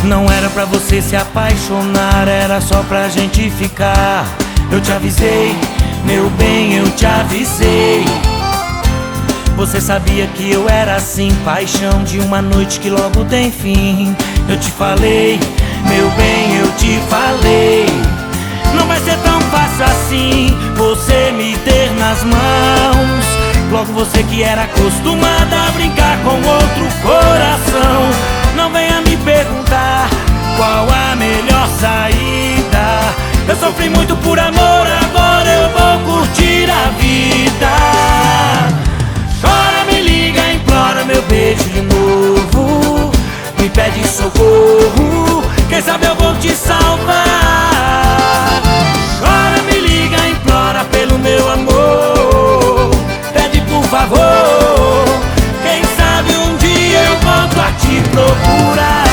Não era pra você se apaixonar, era só pra gente ficar. Eu te avisei, meu bem, eu te avisei. Você sabia que eu era assim, paixão de uma noite que logo tem fim. Eu te falei, meu bem, eu te falei. Não vai ser tão fácil assim você me ter nas mãos. Logo você que era acostumada a brincar com outro coração. Não venha me perguntar qual a melhor saída. Eu sofri muito por amor, agora eu vou curtir a vida. Chora, me liga, implora meu beijo de novo. Me pede socorro, quem sabe eu vou te salvar. Chora, me liga, implora pelo meu amor. Pede por favor, quem sabe um dia eu volto a te procurar.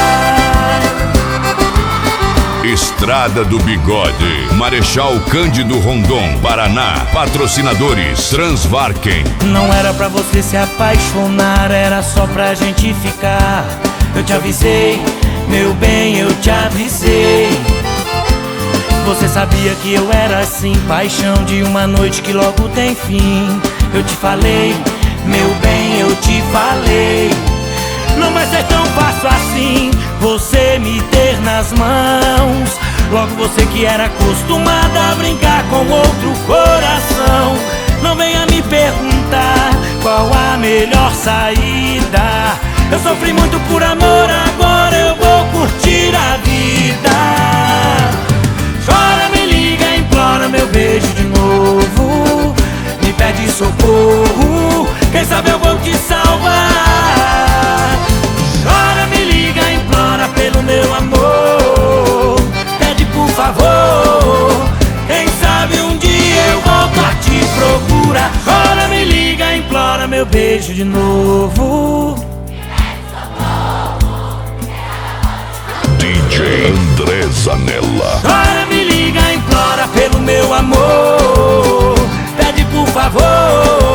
Estrada do Bigode, Marechal Cândido Rondon, Paraná. Patrocinadores Transvarken. Não era pra você se apaixonar, era só pra gente ficar. Eu te avisei, meu bem, eu te avisei. Você sabia que eu era assim, paixão de uma noite que logo tem fim. Eu te falei, meu bem, eu te falei. Não vai ser tão fácil assim você me ter nas mãos. Logo você que era acostumada a brincar com outro coração. Não venha me perguntar qual a melhor saída. Eu sofri muito por amor, agora eu vou curtir a vida. Chora, me liga, implora meu beijo de novo. Me pede socorro, quem sabe eu vou te salvar. Chora, me liga, implora pelo meu amor. Pede por favor, quem sabe um dia eu volto a te procurar. Chora, me liga, implora meu beijo de novo. DJ André Zanella. Chora, me liga, implora pelo meu amor. Pede por favor,